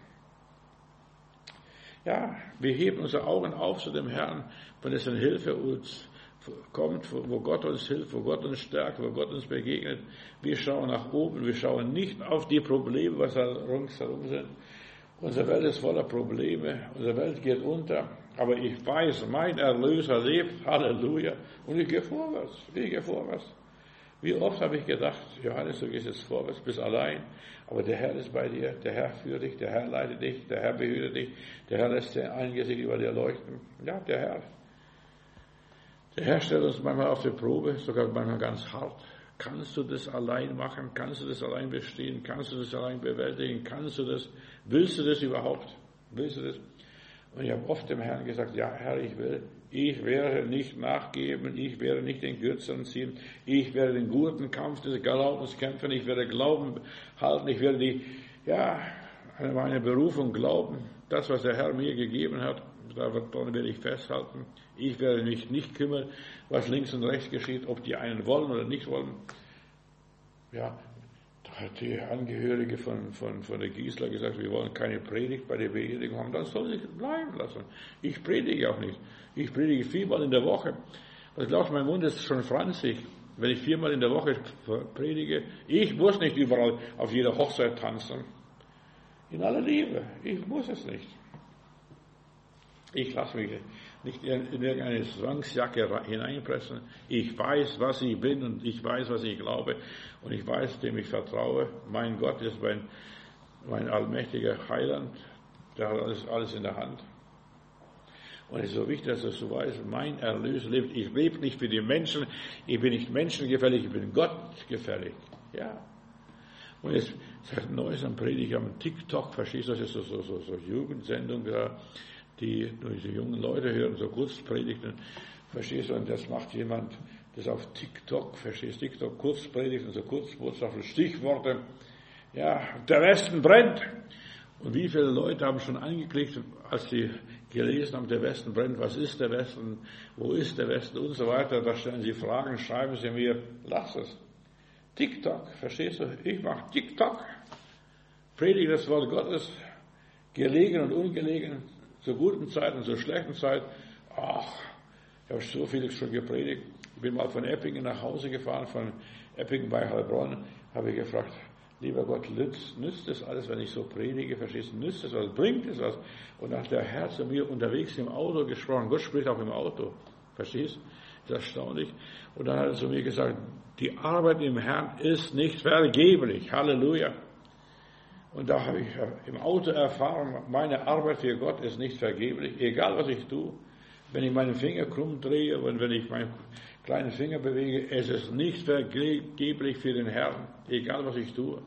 Ja, wir heben unsere Augen auf zu dem Herrn, von dessen Hilfe uns kommt, wo Gott uns hilft, wo Gott uns stärkt, wo Gott uns begegnet. Wir schauen nach oben, wir schauen nicht auf die Probleme, was da ringsherum sind. Unsere Welt ist voller Probleme, unsere Welt geht unter, aber ich weiß, mein Erlöser lebt, Halleluja, und ich gehe vorwärts. Wie oft habe ich gedacht, Johannes, du gehst jetzt vorwärts, bist allein, aber der Herr ist bei dir, der Herr führt dich, der Herr leitet dich, der Herr behütet dich, der Herr lässt sein Angesicht über dir leuchten. Ja, der Herr. Der Herr stellt uns manchmal auf die Probe, sogar manchmal ganz hart. Kannst du das allein machen? Kannst du das allein bestehen? Kannst du das allein bewältigen? Kannst du das? Willst du das überhaupt? Willst du das? Und ich habe oft dem Herrn gesagt, ja Herr, ich will. Ich werde nicht nachgeben, ich werde nicht den Gürtel ziehen, ich werde den guten Kampf des Glaubens kämpfen, ich werde Glauben halten, ich werde an meine Berufung glauben, das, was der Herr mir gegeben hat, daran werde ich festhalten. Ich werde mich nicht kümmern, was links und rechts geschieht, ob die einen wollen oder nicht wollen. Ja, da hat die Angehörige von der Giesler gesagt, wir wollen keine Predigt bei der Beerdigung haben, dann soll ich bleiben lassen. Ich predige auch nicht. Ich predige 4-mal in der Woche. Was glaubst du, mein Mund ist schon franzig, wenn ich 4-mal in der Woche predige. Ich muss nicht überall auf jeder Hochzeit tanzen. In aller Liebe. Ich muss es nicht. Ich lasse mich nicht in irgendeine Zwangsjacke hineinpressen. Ich weiß, was ich bin und ich weiß, was ich glaube und ich weiß, dem ich vertraue. Mein Gott ist mein allmächtiger Heiland, der hat alles in der Hand. Und es ist so wichtig, dass du so weißt, mein Erlöser lebt. Ich lebe nicht für die Menschen, ich bin nicht menschengefällig, ich bin Gottgefällig. Ja. Und jetzt seit neuestem predige ich am TikTok, verstehst du, das ist so Jugendsendung, die nur die jungen Leute hören, so Kurzpredigten, verstehst du, und das macht jemand, das auf TikTok, verstehst du, TikTok, Kurzpredigten, so Kurzbotschaften, Stichworte, ja, der Westen brennt. Und wie viele Leute haben schon angeklickt, als sie gelesen haben, der Westen brennt, was ist der Westen, wo ist der Westen und so weiter, da stellen sie Fragen, schreiben sie mir, lass es. TikTok, verstehst du, ich mache TikTok, predige das Wort Gottes, gelegen und ungelegen, zur guten Zeit und zur schlechten Zeit. Ach, ich habe so viel schon gepredigt. Ich bin mal von Eppingen nach Hause gefahren, von Eppingen bei Heilbronn, habe ich gefragt, lieber Gott, nützt das alles, wenn ich so predige, verstehst du, nützt das was, bringt es was? Und dann hat der Herr zu mir unterwegs im Auto gesprochen, Gott spricht auch im Auto, verstehst du? Das ist erstaunlich. Und dann hat er zu mir gesagt, die Arbeit im Herrn ist nicht vergeblich, Halleluja. Und da habe ich im Auto erfahren, meine Arbeit für Gott ist nicht vergeblich, egal was ich tue. Wenn ich meinen Finger krumm drehe und wenn ich meinen kleinen Finger bewege, es ist nicht vergeblich für den Herrn, egal was ich tue.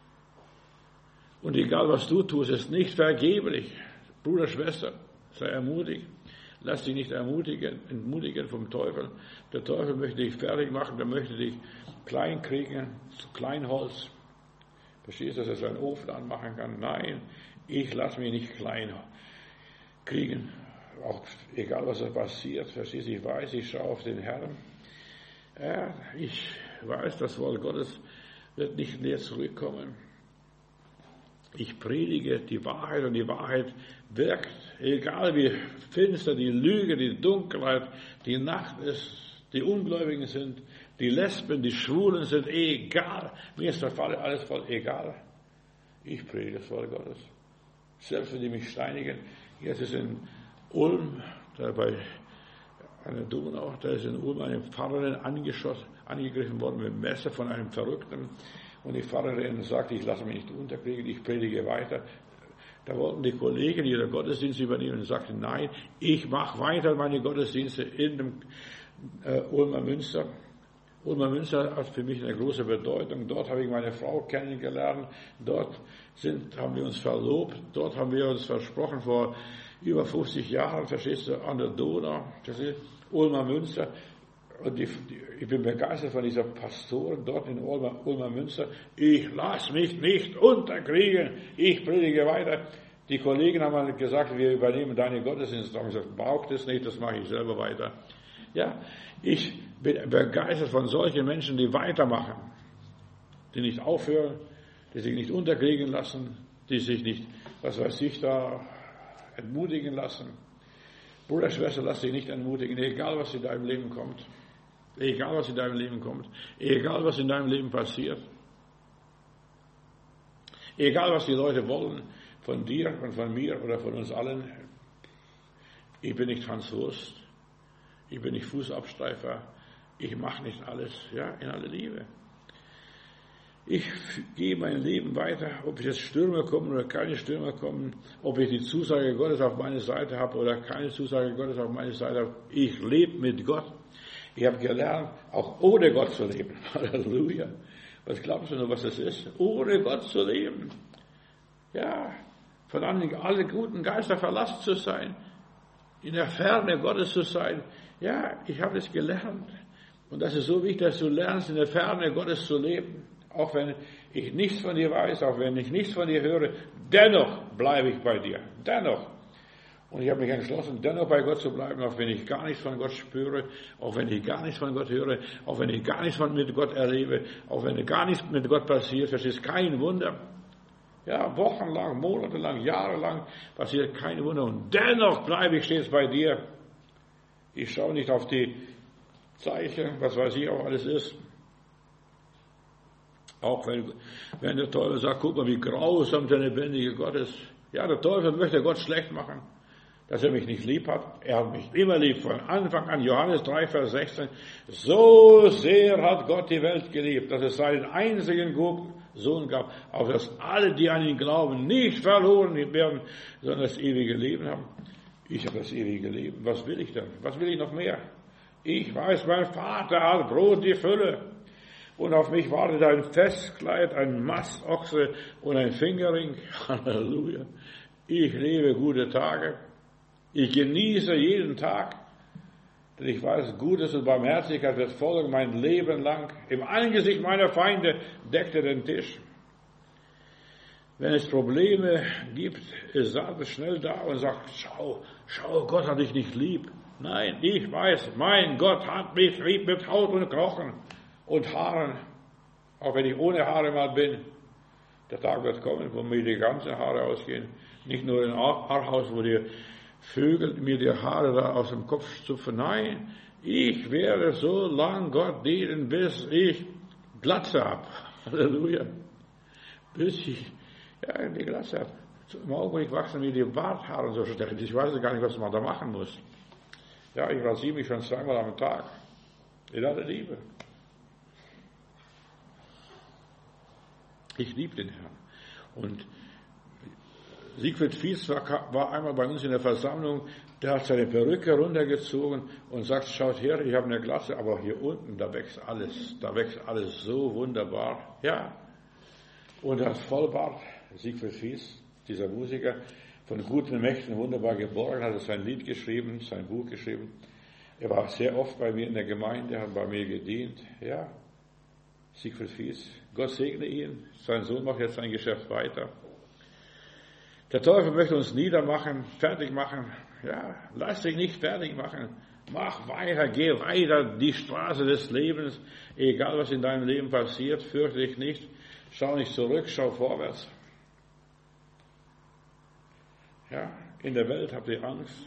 Und egal was du tust, ist nicht vergeblich. Bruder, Schwester, sei ermutigt. Lass dich nicht entmutigen vom Teufel. Der Teufel möchte dich fertig machen, der möchte dich klein kriegen, zu Kleinholz. Verstehst du, dass er seinen Ofen anmachen kann? Nein, ich lasse mich nicht klein kriegen. Auch egal, was passiert. Verstehst du, ich weiß, ich schaue auf den Herrn. Ja, ich weiß, das Wort Gottes wird nicht leer zurückkommen. Ich predige die Wahrheit und die Wahrheit wirkt. Egal wie finster die Lüge, die Dunkelheit, die Nacht ist, die Ungläubigen sind, die Lesben, die Schwulen sind, egal. Mir ist das alles voll egal. Ich predige das Wort Gottes. Selbst wenn die mich steinigen. Jetzt ist in Ulm, da bei einer Donau, da ist in Ulm eine Pfarrerin angegriffen worden mit dem Messer von einem Verrückten. Und die Pfarrerin sagte, ich lasse mich nicht unterkriegen, ich predige weiter. Da wollten die Kollegen ihre Gottesdienst übernehmen und sagten, nein, ich mache weiter meine Gottesdienste in dem Ulmer Münster. Ulmer Münster hat für mich eine große Bedeutung. Dort habe ich meine Frau kennengelernt. Dort haben wir uns verlobt. Dort haben wir uns versprochen vor über 50 Jahren, verstehst du, an der Donau. Das ist Ulmer Münster. Und ich bin begeistert von dieser Pastorin dort in Ulmer Münster. Ich lasse mich nicht unterkriegen. Ich predige weiter. Die Kollegen haben gesagt, wir übernehmen deine Gottesdienste. Da haben gesagt, braucht es nicht, das mache ich selber weiter. Ja, ich bin begeistert von solchen Menschen, die weitermachen, die nicht aufhören, die sich nicht unterkriegen lassen, die sich nicht, was weiß ich, da entmutigen lassen. Bruder, Schwester, lass dich nicht entmutigen, egal was in deinem Leben kommt. Egal was in deinem Leben kommt. Egal was in deinem Leben passiert. Egal was die Leute wollen von dir und von mir oder von uns allen. Ich bin nicht Hans Wurst. Ich bin nicht Fußabstreifer. Ich mache nicht alles, ja, in aller Liebe. Ich gehe mein Leben weiter, ob jetzt Stürme kommen oder keine Stürme kommen, ob ich die Zusage Gottes auf meine Seite habe oder keine Zusage Gottes auf meine Seite habe. Ich lebe mit Gott. Ich habe gelernt, auch ohne Gott zu leben. Halleluja. Was glaubst du nur, was das ist? Ohne Gott zu leben. Ja, von alle guten Geister verlassen zu sein, in der Ferne Gottes zu sein. Ja, ich habe es gelernt. Und das ist so wichtig, dass du lernst, in der Ferne Gottes zu leben. Auch wenn ich nichts von dir weiß, auch wenn ich nichts von dir höre, dennoch bleibe ich bei dir. Dennoch. Und ich habe mich entschlossen, dennoch bei Gott zu bleiben, auch wenn ich gar nichts von Gott spüre, auch wenn ich gar nichts von Gott höre, auch wenn ich gar nichts mit Gott erlebe, auch wenn gar nichts mit Gott passiert. Das ist kein Wunder. Ja, wochenlang, monatelang, jahrelang passiert kein Wunder. Und dennoch bleibe ich stets bei dir. Ich schaue nicht auf die Zeichen, was weiß ich auch alles ist. Auch wenn der Teufel sagt, guck mal, wie grausam der lebendige Gott ist. Ja, der Teufel möchte Gott schlecht machen, dass er mich nicht lieb hat. Er hat mich immer lieb, von Anfang an. Johannes 3, Vers 16. So sehr hat Gott die Welt geliebt, dass es seinen einzigen Sohn gab, auf dass alle, die an ihn glauben, nicht verloren werden, sondern das ewige Leben haben. Ich habe das ewige Leben. Was will ich denn? Was will ich noch mehr? Ich weiß, mein Vater hat Brot die Fülle. Und auf mich wartet ein Festkleid, ein Mastochse und ein Fingerring. Halleluja. Ich lebe gute Tage. Ich genieße jeden Tag. Denn ich weiß, Gutes und Barmherzigkeit wird folgen mein Leben lang. Im Angesicht meiner Feinde deckt er den Tisch. Wenn es Probleme gibt, ist Satan schnell da und sagt, schau, Gott hat dich nicht lieb. Nein, ich weiß, mein Gott hat mich lieb mit Haut und Knochen und Haaren, auch wenn ich ohne Haare mal bin. Der Tag wird kommen, wo mir die ganzen Haare ausgehen. Nicht nur in Arhaus, wo die Vögel mir die Haare da aus dem Kopf zupfen. Nein, ich werde so lang Gott dienen, bis ich Glatze habe. Halleluja. Bis ich die Glatze habe. Im Augenblick wachsen mir die Barthaare so stechend. Ich weiß gar nicht, was man da machen muss. Ja, ich rasiere mich schon 2-mal am Tag. In aller Liebe. Ich liebe den Herrn. Und Siegfried Fies war einmal bei uns in der Versammlung, der hat seine Perücke runtergezogen und sagt, schaut her, ich habe eine Glatze, aber hier unten, da wächst alles so wunderbar. Ja, und er hat Vollbart, Siegfried Fies, dieser Musiker, von guten Mächten wunderbar geborgen, hat er sein Lied geschrieben, sein Buch geschrieben. Er war sehr oft bei mir in der Gemeinde, hat bei mir gedient. Ja, Siegfried Fies, Gott segne ihn, sein Sohn macht jetzt sein Geschäft weiter. Der Teufel möchte uns niedermachen, fertig machen. Ja, lass dich nicht fertig machen. Mach weiter, geh weiter die Straße des Lebens. Egal was in deinem Leben passiert, fürchte dich nicht. Schau nicht zurück, schau vorwärts. Ja, in der Welt habt ihr Angst.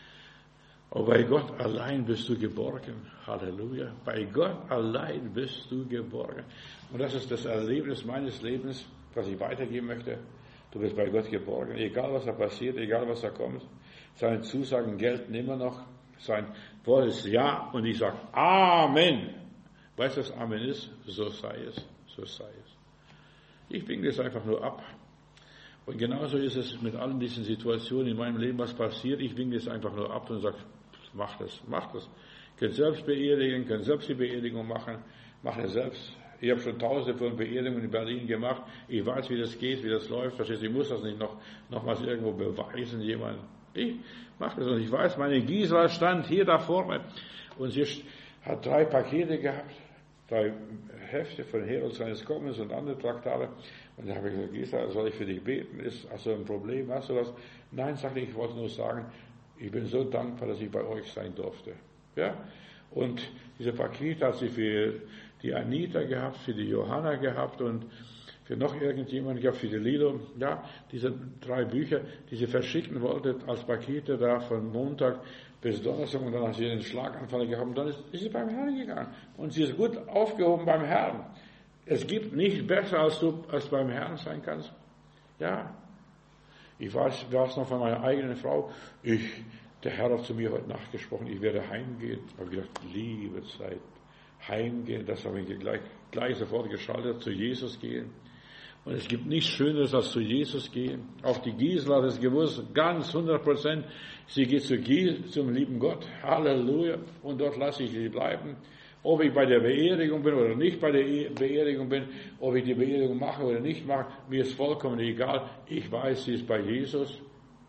Aber bei Gott allein bist du geborgen. Halleluja. Bei Gott allein bist du geborgen. Und das ist das Erlebnis meines Lebens, was ich weitergeben möchte. Du bist bei Gott geborgen. Egal was da passiert, egal was da kommt. Seine Zusagen gelten immer noch. Sein Wort ist Ja und ich sage Amen. Weißt du, was Amen ist? So sei es. So sei es. Ich winke es einfach nur ab. Und genauso ist es mit allen diesen Situationen in meinem Leben, was passiert. Ich winke es einfach nur ab und sage, mach das. Ihr könnt selbst beerdigen, könnt selbst die Beerdigung machen. Mach es selbst. Ich habe schon tausende von Beerdigungen in Berlin gemacht. Ich weiß, wie das geht, wie das läuft. Verstehst du? Ich muss das nicht nochmals irgendwo beweisen, jemand. Ich mache das. Und ich weiß, meine Gisela stand hier da vorne und sie hat 3 Pakete gehabt, 3 Hefte von Herold seines Kommens und andere Traktate. Und da habe ich gesagt, Gisela, soll ich für dich beten? Hast du ein Problem? Hast du was? Nein, sagte ich wollte nur sagen, ich bin so dankbar, dass ich bei euch sein durfte. Ja? Und diese Pakete hat sie für die Anita gehabt, für die Johanna gehabt und für noch irgendjemanden gehabt, für die Lilo. Ja, diese 3 Bücher, die sie verschicken wollte als Pakete da von Montag bis Donnerstag und dann hat sie einen Schlaganfall gehabt und dann ist sie beim Herrn gegangen. Und sie ist gut aufgehoben beim Herrn. Es gibt nicht besser, als du als beim Herrn sein kannst. Ja, ich weiß noch von meiner eigenen Frau, der Herr hat zu mir heute Nacht gesprochen, ich werde heimgehen. Ich habe gedacht, liebe Zeit, heimgehen, das habe ich gleich sofort geschaltet, zu Jesus gehen. Und es gibt nichts Schöneres, als zu Jesus gehen. Auch die Gisela hat es gewusst, ganz 100%, sie geht zum lieben Gott, Halleluja, und dort lasse ich sie bleiben. Ob ich bei der Beerdigung bin oder nicht bei der Beerdigung bin, ob ich die Beerdigung mache oder nicht mache, mir ist vollkommen egal. Ich weiß, sie ist bei Jesus.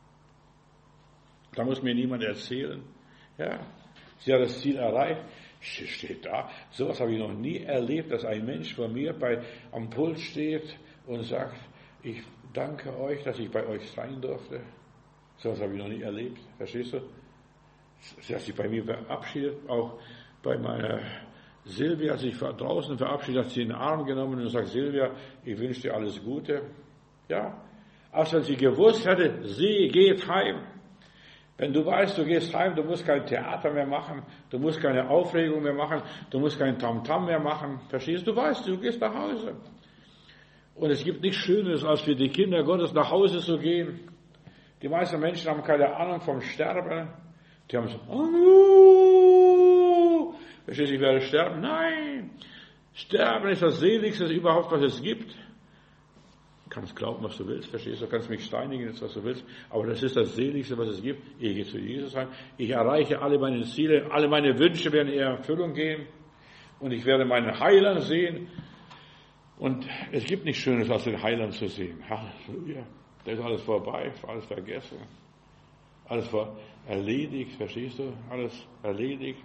Da muss mir niemand erzählen. Ja, sie hat das Ziel erreicht. Sie steht da. Sowas habe ich noch nie erlebt, dass ein Mensch vor mir am Pult steht und sagt, ich danke euch, dass ich bei euch sein durfte. Sowas habe ich noch nie erlebt. Verstehst du? Sie hat sich bei mir verabschiedet, auch bei meiner Silvia, hat sich draußen verabschiedet, hat sie in den Arm genommen und sagt, Silvia, ich wünsche dir alles Gute. Ja, als wenn sie gewusst hätte, sie geht heim. Wenn du weißt, du gehst heim, du musst kein Theater mehr machen, du musst keine Aufregung mehr machen, du musst kein Tamtam mehr machen. Verstehst du? Du weißt, du gehst nach Hause. Und es gibt nichts Schöneres, als für die Kinder Gottes nach Hause zu gehen. Die meisten Menschen haben keine Ahnung vom Sterben. Die haben so, oh, verstehst du, ich werde sterben? Nein! Sterben ist das Seligste überhaupt, was es gibt. Du kannst glauben, was du willst, verstehst du? Du kannst mich steinigen, was du willst. Aber das ist das Seligste, was es gibt. Ich gehe zu Jesus rein. Ich erreiche alle meine Ziele. Alle meine Wünsche werden in Erfüllung gehen. Und ich werde meinen Heiland sehen. Und es gibt nichts Schönes, als den Heiland zu sehen. Halleluja. Da ist alles vorbei, alles vergessen. Alles erledigt, verstehst du? Alles erledigt.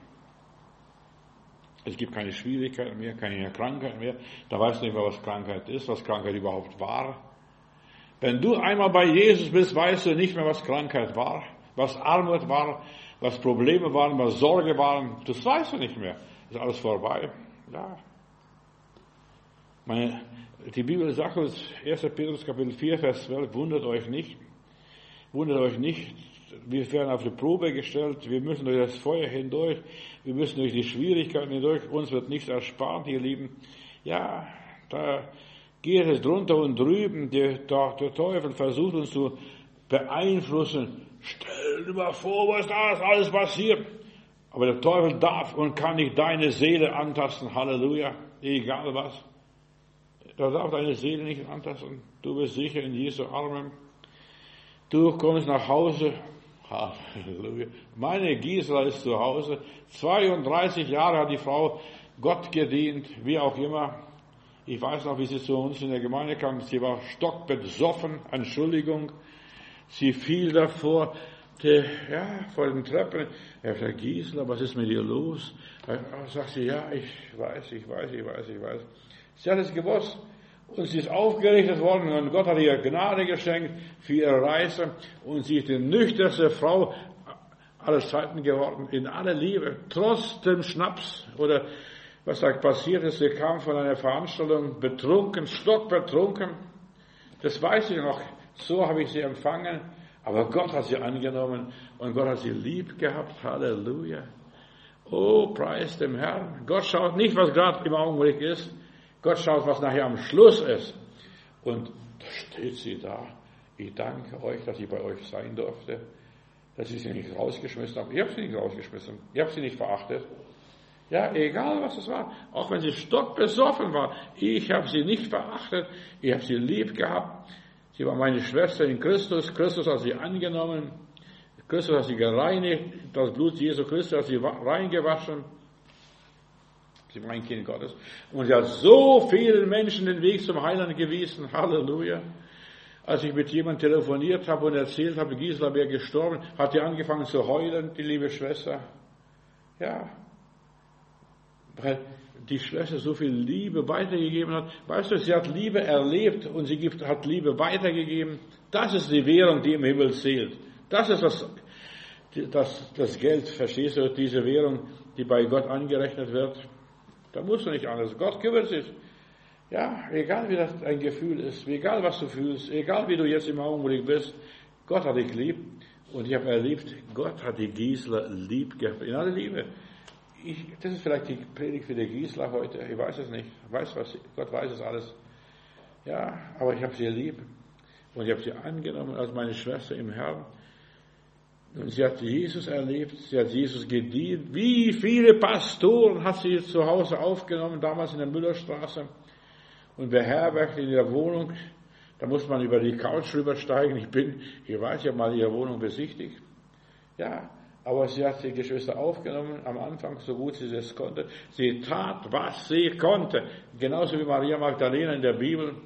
Es gibt keine Schwierigkeiten mehr, keine Krankheit mehr. Da weißt du nicht mehr, was Krankheit ist, was Krankheit überhaupt war. Wenn du einmal bei Jesus bist, weißt du nicht mehr, was Krankheit war, was Armut war, was Probleme waren, was Sorge waren. Das weißt du nicht mehr. Ist alles vorbei. Ja. Die Bibel sagt uns, 1. Petrus Kapitel 4, Vers 12, wundert euch nicht, wir werden auf die Probe gestellt, wir müssen durch das Feuer hindurch, wir müssen durch die Schwierigkeiten hindurch, uns wird nichts erspart, ihr Lieben. Ja, da geht es drunter und drüben, der Teufel versucht uns zu beeinflussen. Stell dir mal vor, was da alles passiert. Aber der Teufel darf und kann nicht deine Seele antasten, Halleluja, egal was. Da darf deine Seele nicht antasten. Du bist sicher in Jesu Armen. Du kommst nach Hause. Halleluja. Meine Gisela ist zu Hause. 32 Jahre hat die Frau Gott gedient, wie auch immer. Ich weiß noch, wie sie zu uns in der Gemeinde kam. Sie war stockbesoffen. Entschuldigung. Sie fiel davor, vor den Treppen. Er sagt, Gisela, was ist mit dir los? Sagt sie, ja, ich weiß. Sie hat es gewusst und sie ist aufgerichtet worden und Gott hat ihr Gnade geschenkt für ihre Reise und sie ist die nüchternste Frau aller Zeiten geworden, in aller Liebe, trotz dem Schnaps oder was da passiert ist. Sie kam von einer Veranstaltung betrunken, stockbetrunken. Das weiß ich noch, so habe ich sie empfangen, aber Gott hat sie angenommen und Gott hat sie lieb gehabt. Halleluja. Oh, preis dem Herrn. Gott schaut nicht, was gerade im Augenblick ist. Gott schaut, was nachher am Schluss ist. Und da steht sie da. Ich danke euch, dass ich bei euch sein durfte, dass ich sie nicht rausgeschmissen habe. Ich habe sie nicht rausgeschmissen. Ich habe sie nicht verachtet. Ja, egal was es war. Auch wenn sie stockbesoffen war. Ich habe sie nicht verachtet. Ich habe sie lieb gehabt. Sie war meine Schwester in Christus. Christus hat sie angenommen. Christus hat sie gereinigt. Das Blut Jesu Christi hat sie reingewaschen. Sie war ein Kind Gottes. Und sie hat so vielen Menschen den Weg zum Heiland gewiesen. Halleluja. Als ich mit jemandem telefoniert habe und erzählt habe, Gisela wäre gestorben, hat sie angefangen zu heulen, die liebe Schwester. Ja. Weil die Schwester so viel Liebe weitergegeben hat. Weißt du, sie hat Liebe erlebt und sie hat Liebe weitergegeben. Das ist die Währung, die im Himmel zählt. Das ist das Geld, verstehst du, diese Währung, die bei Gott angerechnet wird. Da musst du nicht anders. Gott kümmert sich. Ja, egal wie das dein Gefühl ist, egal was du fühlst, egal wie du jetzt im Augenblick bist, Gott hat dich lieb. Und ich habe erlebt, Gott hat die Gisela lieb gehabt. In aller Liebe. Das ist vielleicht die Predigt für die Gisela heute. Ich weiß es nicht. Gott weiß es alles. Ja, aber ich habe sie lieb. Und ich habe sie angenommen als meine Schwester im Herrn. Und sie hat Jesus erlebt, sie hat Jesus gedient. Wie viele Pastoren hat sie zu Hause aufgenommen, damals in der Müllerstraße und beherbergt in ihrer Wohnung. Da muss man über die Couch rübersteigen. Ich habe mal ihre Wohnung besichtigt. Ja, aber sie hat die Geschwister aufgenommen, am Anfang so gut sie es konnte. Sie tat, was sie konnte. Genauso wie Maria Magdalena in der Bibel.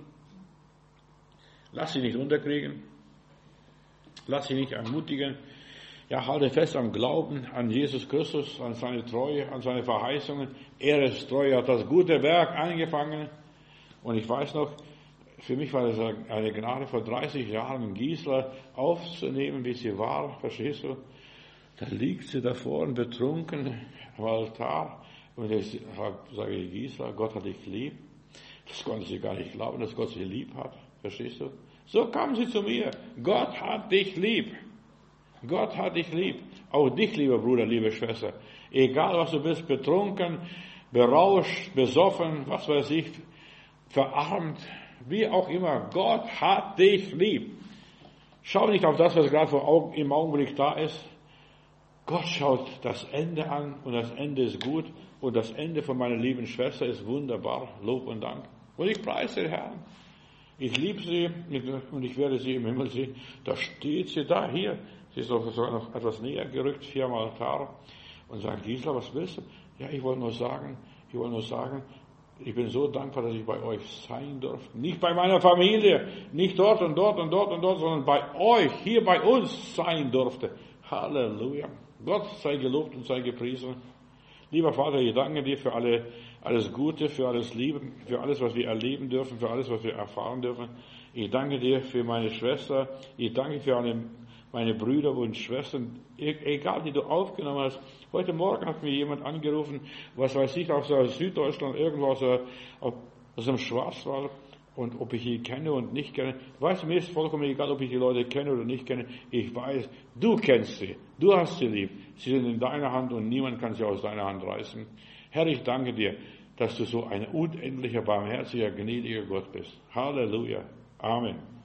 Lass sie nicht unterkriegen. Lass sie nicht ermutigen. Ja, halte fest am Glauben an Jesus Christus, an seine Treue, an seine Verheißungen. Er ist treu, er hat das gute Werk angefangen. Und ich weiß noch, für mich war das eine Gnade, vor 30 Jahren Gisela aufzunehmen, wie sie war, verstehst du? Da liegt sie davor und betrunken am Altar. Und ich sage, Gisela, Gott hat dich lieb. Das konnte sie gar nicht glauben, dass Gott sie lieb hat, verstehst du? So kam sie zu mir. Gott hat dich lieb. Gott hat dich lieb. Auch dich, lieber Bruder, liebe Schwester. Egal, was du bist, betrunken, berauscht, besoffen, was weiß ich, verarmt. wie auch immer, Gott hat dich lieb. Schau nicht auf das, was gerade im Augenblick da ist. Gott schaut das Ende an und das Ende ist gut und das Ende von meiner lieben Schwester ist wunderbar. Lob und Dank. Und ich preise den Herrn. Ich liebe sie und ich werde sie im Himmel sehen. Da steht sie da, hier. Sie ist sogar noch etwas näher gerückt, 4 am Altar. Und sagt, Gisela, was willst du? Ja, ich wollte nur sagen, ich bin so dankbar, dass ich bei euch sein durfte. Nicht bei meiner Familie, nicht dort und dort und dort und dort, sondern bei euch, hier bei uns sein durfte. Halleluja. Gott sei gelobt und sei gepriesen. Lieber Vater, ich danke dir für alles Gute, für alles Liebe, für alles, was wir erleben dürfen, für alles, was wir erfahren dürfen. Ich danke dir für meine Schwester. Ich danke für meine Brüder und Schwestern, egal die du aufgenommen hast. Heute Morgen hat mir jemand angerufen, was weiß ich, aus Süddeutschland, irgendwo aus dem Schwarzwald, und ob ich ihn kenne und nicht kenne. Weißt du, mir ist vollkommen egal, ob ich die Leute kenne oder nicht kenne. Ich weiß, du kennst sie, du hast sie lieb. Sie sind in deiner Hand und niemand kann sie aus deiner Hand reißen. Herr, ich danke dir, dass du so ein unendlicher, barmherziger, gnädiger Gott bist. Halleluja. Amen.